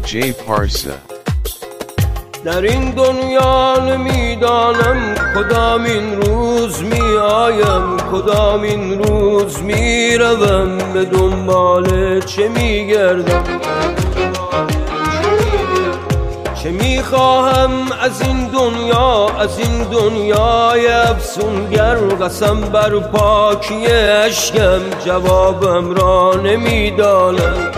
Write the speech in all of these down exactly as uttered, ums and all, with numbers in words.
جی پارسا. در این دنیا نمیدانم کدام این روز می آیم، کدام این روز می روم، به دنبال چه می گردم، چه می خواهم از این دنیا، از این دنیای افسونگر. قسم بر پاکی اشکم جوابم را نمیدانم.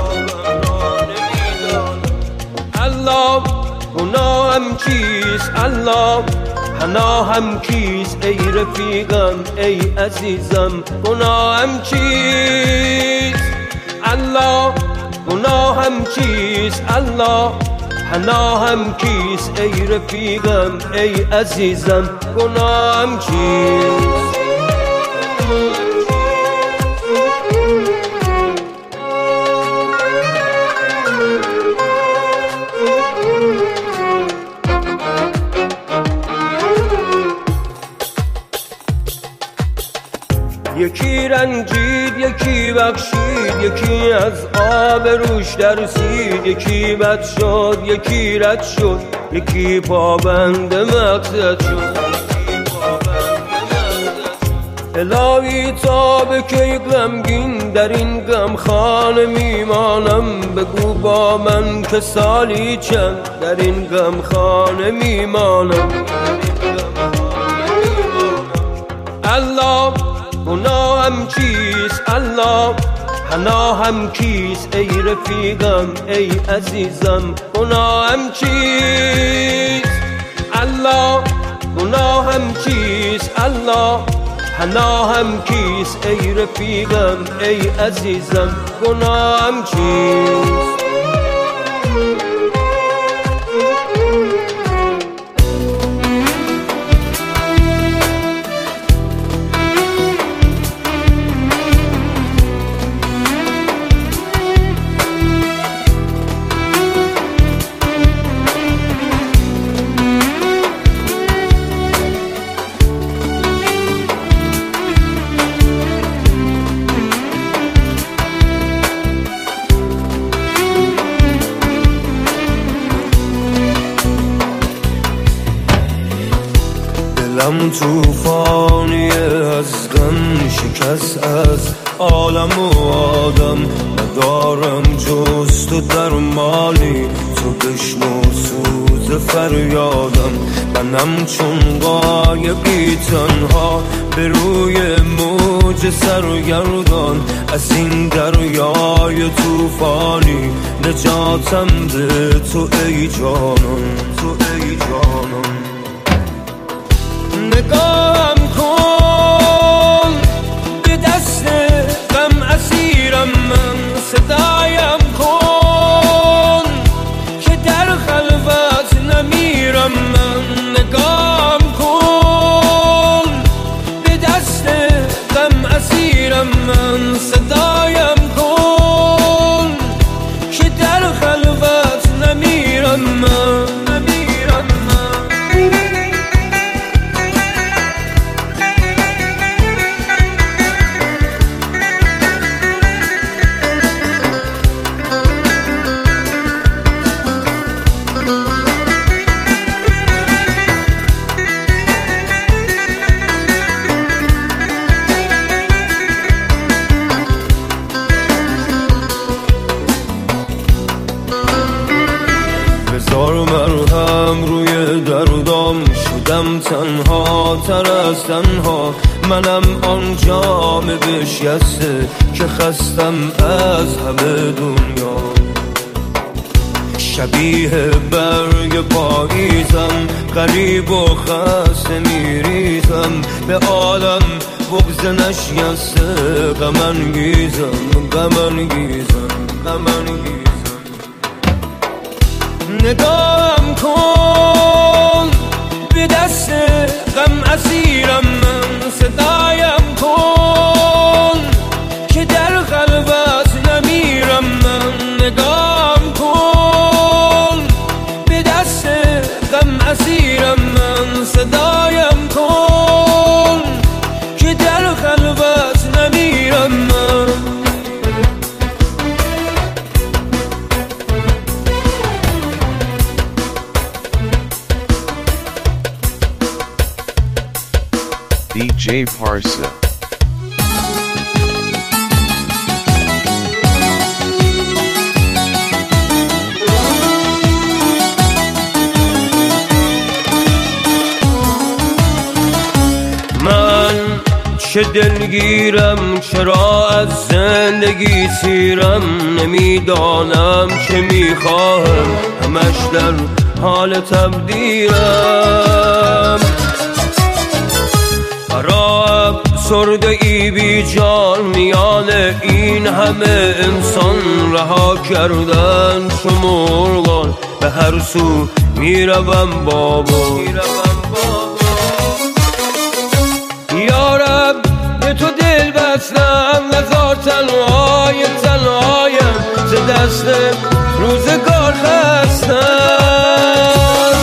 الله گناهم کیست، الله پناهم کیست، ای رفیقم ای عزیزم گناهم چیست. الله گناهم چیست، الله پناهم کیست، ای رفیقم ای عزیزم گناهم چیست. یکی رنجید یکی بخشید، یکی از آب روش درسید، یکی بد شد یکی رد شد، یکی پابند مقصد شد. الهی تا به کی غمگین در این غمخانه میمانم، بگو با من که سالی چند در این غمخانه میمانم. الله گناهم چیست، الله پناهم کیست، ای رفیقم ای عزیزم گناهم چیست. الله گناهم چیست، الله پناهم کیست، ای رفیقم ای عزیزم گناهم چیست. دلم توفانی از غم شکست، از عالم و آدم ندارم جز تو درمانی، تو بشنو سوز فریادم. منم چون غایبی تنها به روی موج سرگردان، از این دریای توفانی نجاتم ده تو ای جانان، تو ای جانان. نگاهم کن به دست غم اسیرم من، صدایم کن که در خلوت نمیرم من. نگاهم کن به دست غم اسیرم من، صدایم کن که در خلوت نمیرم من. بذار مرهم روی دردام، شدم تنها تر از تنها. منم آن جام بشکسته که خستم از همه دنیا. شبیه برگ پاییزم، غریب و خسته میریزم، به عالم بغض نشکسته غم انگیزم، غم انگیزم، غم انگیزم. نگاهم کن به دست غم اسیرم من، صدایم کن که در خلوت نمیرم من. نگاهم کن به دست غم اسیرم من، صدایم کن که در خلوت نمیرم من. جی پارسا. من چه دلگیرم، چرا از زندگی سیرم، نمیدانم چه میخواهم، همش در حال تبدیلم. برای افسرده ای بی جان، میان این همه انسان رها کردن چو مرغان، به هر سو میروم بابا. یارب به تو دل بستم، نزار تنهای تنهایم، ز دست روزگار خستم.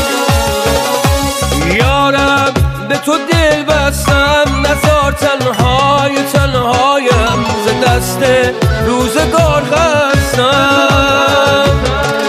یارب به تو دل بستم، نزار تنهای تنهایم، ز دست روزگار خستم.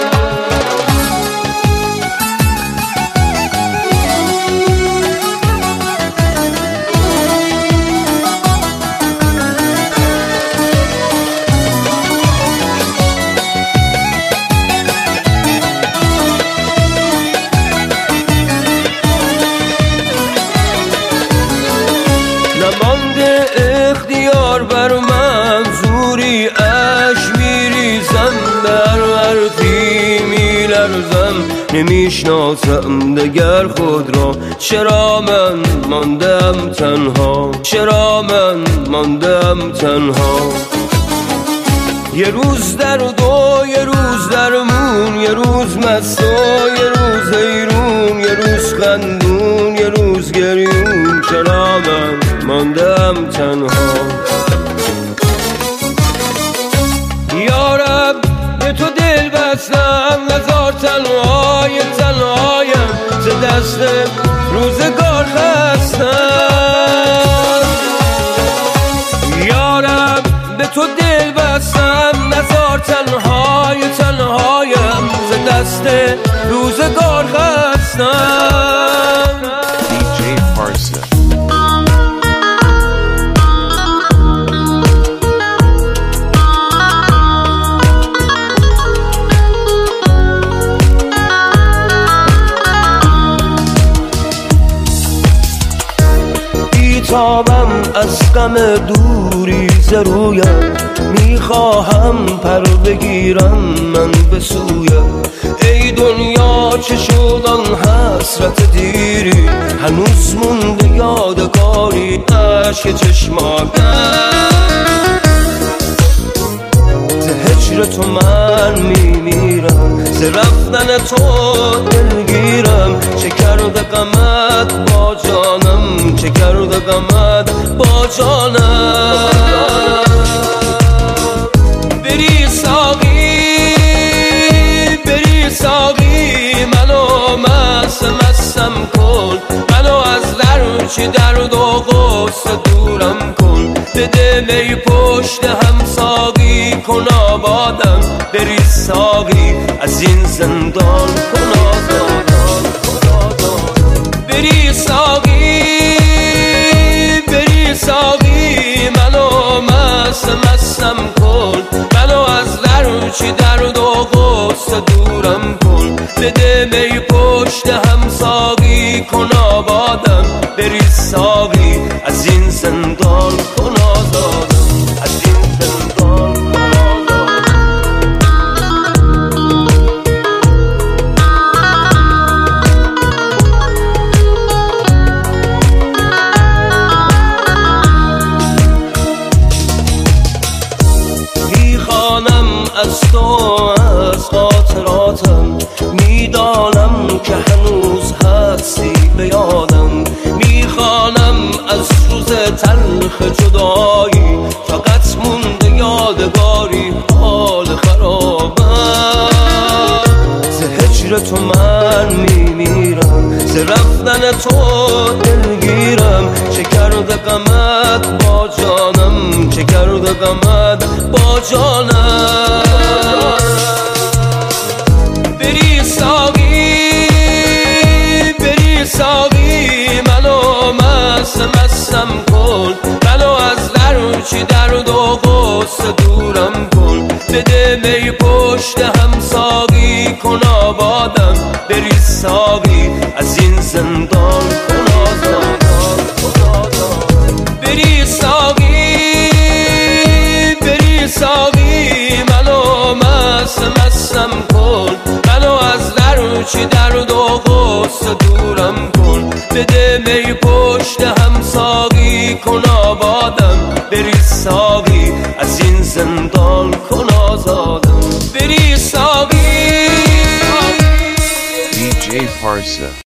نمانده اختیار بر من، زوری اش میریزم، در حرفی میلرزم، نمیشناسم دگر خود را. چرا من ماندم تنها، چرا من ماندم تنها. یه روز درد و یه روز درمون، یه روز مست و یه روز حیرون، یه روز خندون یه روز گریون. چرا من ماندم تنها. یارب به تو دل بستم، نزار تنهای تنهایم، ز دست روزگار خستم. یارب به تو دل بستم، نزار تنهای تنهایم، ز دست روزگار خستم. دی جی پارسا. بیتابم از غم دوری ز رویم، میخواهم پر بگیرم من به سویم. ای دنیا چه شد آن حسرت دیری، هنوز مونده یادگاری اشک چشمایم. ز هجر تو من میمیرم، ز رفتن تو دلگیرم. چه کرده غمت با جانم، چه کرده غمت با جانم. بری ساقی بری ساقی، منو مست مستم کن، منو از هرچی درد و غصه دورم کن. بده می پشت هم ساقی کن آبادم، بری ساقی از این زندان کن آزادم. بری ساقی بری ساقی، منو مست مستم کن، منو از هرچی درد و غصه دورم کن. بده می پشت هم ساقی کن آبادم، بری ساقی از این زندان کن آزادم، از این زندان کن آزادم. میخوانم از تو از خاطراتم، میدانم که هنوز هستی به یادم. میخوانم از روز تلخ جدایی، فقط مونده یادگاری حال خرابم. ز هجر تو من میمیرم، ز رفتن تو دلگیرم. چه کرده غمت با جانم، چه کرده غمت با جانم. بری ساقی بری ساقی، منو مست مست مستم کن منو از درچی درد و غصه دورم کن بده می پشت هم ساقی کن آبادم بری ساقی از این زندان کن آزادم بری ساقی بری ساقی منو مست مستم کن منو از درچی درد و غصه دورم کن بده می پشت هم ساقی کن آبادم بری ساقی از این زندان کن آزادم بری ساقی دی جی Parsa